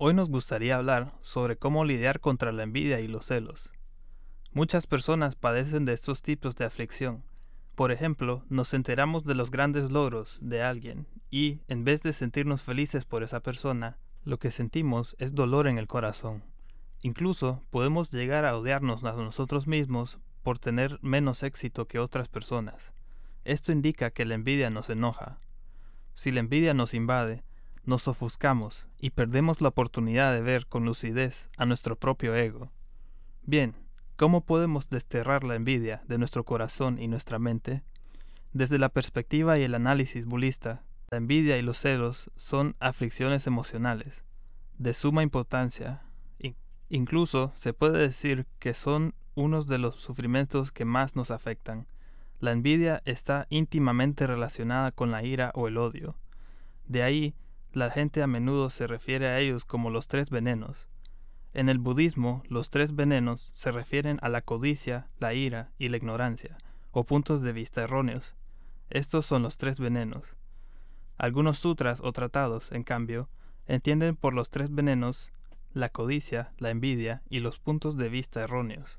Hoy nos gustaría hablar sobre cómo lidiar contra la envidia y los celos. Muchas personas padecen de estos tipos de aflicción. Por ejemplo, nos enteramos de los grandes logros de alguien y, en vez de sentirnos felices por esa persona, lo que sentimos es dolor en el corazón. Incluso podemos llegar a odiarnos a nosotros mismos por tener menos éxito que otras personas. Esto indica que la envidia nos enoja. Si la envidia nos invade, nos ofuscamos y perdemos la oportunidad de ver con lucidez a nuestro propio ego. Bien, ¿cómo podemos desterrar la envidia de nuestro corazón y nuestra mente? Desde la perspectiva y el análisis budista, la envidia y los celos son aflicciones emocionales de suma importancia. Incluso se puede decir que son unos de los sufrimientos que más nos afectan. La envidia está íntimamente relacionada con la ira o el odio. De ahí, la gente a menudo se refiere a ellos como los tres venenos. En el budismo, los tres venenos se refieren a la codicia, la ira y la ignorancia, o puntos de vista erróneos. Estos son los tres venenos. Algunos sutras o tratados, en cambio, entienden por los tres venenos la codicia, la envidia y los puntos de vista erróneos,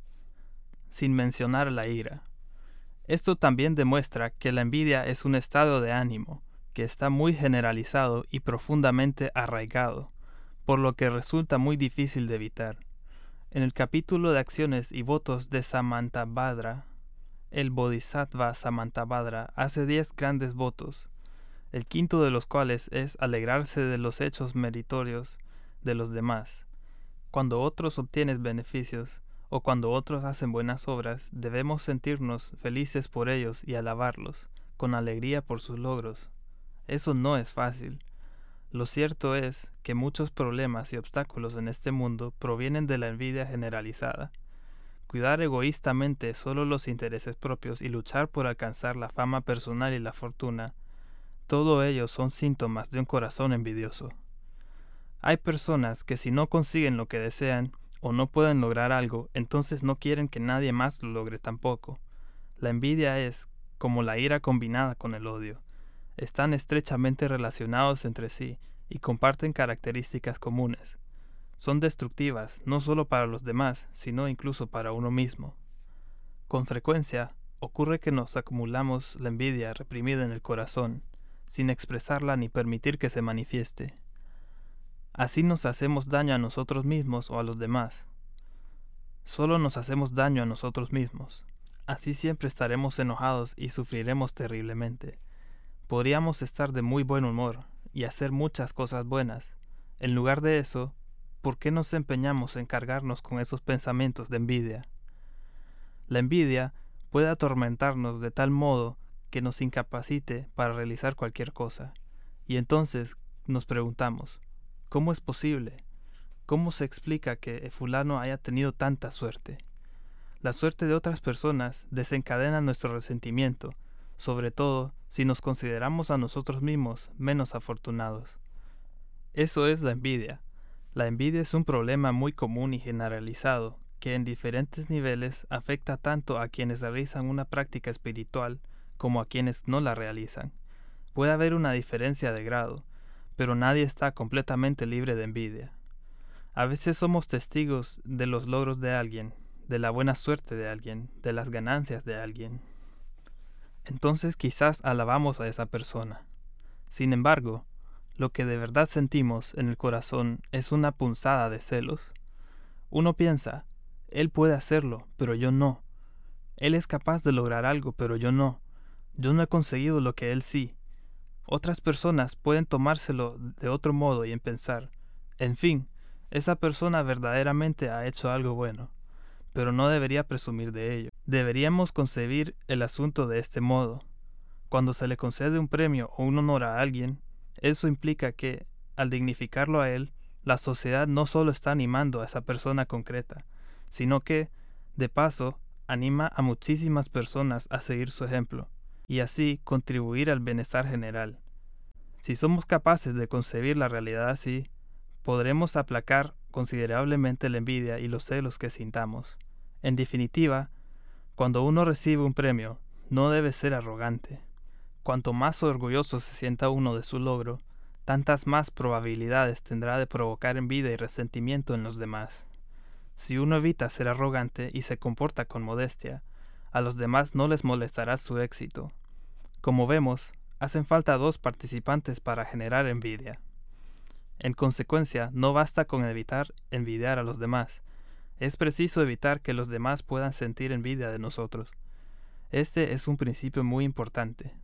sin mencionar la ira. Esto también demuestra que la envidia es un estado de ánimo que está muy generalizado y profundamente arraigado, por lo que resulta muy difícil de evitar. En el capítulo de acciones y votos de Samantabhadra, el Bodhisattva Samantabhadra hace 10 grandes votos, el quinto de los cuales es alegrarse de los hechos meritorios de los demás. Cuando otros obtienen beneficios, o cuando otros hacen buenas obras, debemos sentirnos felices por ellos y alabarlos, con alegría por sus logros. Eso no es fácil. Lo cierto es que muchos problemas y obstáculos en este mundo provienen de la envidia generalizada. Cuidar egoístamente solo los intereses propios y luchar por alcanzar la fama personal y la fortuna, todo ello son síntomas de un corazón envidioso. Hay personas que si no consiguen lo que desean o no pueden lograr algo, entonces no quieren que nadie más lo logre tampoco. La envidia es como la ira combinada con el odio. Están estrechamente relacionados entre sí y comparten características comunes. Son destructivas no solo para los demás, sino incluso para uno mismo. Con frecuencia, ocurre que nos acumulamos la envidia reprimida en el corazón, sin expresarla ni permitir que se manifieste. Así nos hacemos daño a nosotros mismos o a los demás. Solo nos hacemos daño a nosotros mismos. Así siempre estaremos enojados y sufriremos terriblemente. Podríamos estar de muy buen humor y hacer muchas cosas buenas. En lugar de eso, ¿por qué nos empeñamos en cargarnos con esos pensamientos de envidia? La envidia puede atormentarnos de tal modo que nos incapacite para realizar cualquier cosa. Y entonces nos preguntamos, ¿cómo es posible? ¿Cómo se explica que fulano haya tenido tanta suerte? La suerte de otras personas desencadena nuestro resentimiento, sobre todo si nos consideramos a nosotros mismos menos afortunados. Eso es la envidia. La envidia es un problema muy común y generalizado que en diferentes niveles afecta tanto a quienes realizan una práctica espiritual como a quienes no la realizan. Puede haber una diferencia de grado, pero nadie está completamente libre de envidia. A veces somos testigos de los logros de alguien, de la buena suerte de alguien, de las ganancias de alguien. Entonces quizás alabamos a esa persona. Sin embargo, lo que de verdad sentimos en el corazón es una punzada de celos. Uno piensa, él puede hacerlo, pero yo no. Él es capaz de lograr algo, pero yo no. Yo no he conseguido lo que él sí. Otras personas pueden tomárselo de otro modo y en pensar, en fin, esa persona verdaderamente ha hecho algo bueno, pero no debería presumir de ello. Deberíamos concebir el asunto de este modo. Cuando se le concede un premio o un honor a alguien, eso implica que, al dignificarlo a él, la sociedad no solo está animando a esa persona concreta, sino que, de paso, anima a muchísimas personas a seguir su ejemplo, y así contribuir al bienestar general. Si somos capaces de concebir la realidad así, podremos aplacar considerablemente la envidia y los celos que sintamos. En definitiva, cuando uno recibe un premio, no debe ser arrogante. Cuanto más orgulloso se sienta uno de su logro, tantas más probabilidades tendrá de provocar envidia y resentimiento en los demás. Si uno evita ser arrogante y se comporta con modestia, a los demás no les molestará su éxito. Como vemos, hacen falta dos participantes para generar envidia. En consecuencia, no basta con evitar envidiar a los demás. Es preciso evitar que los demás puedan sentir envidia de nosotros. Este es un principio muy importante,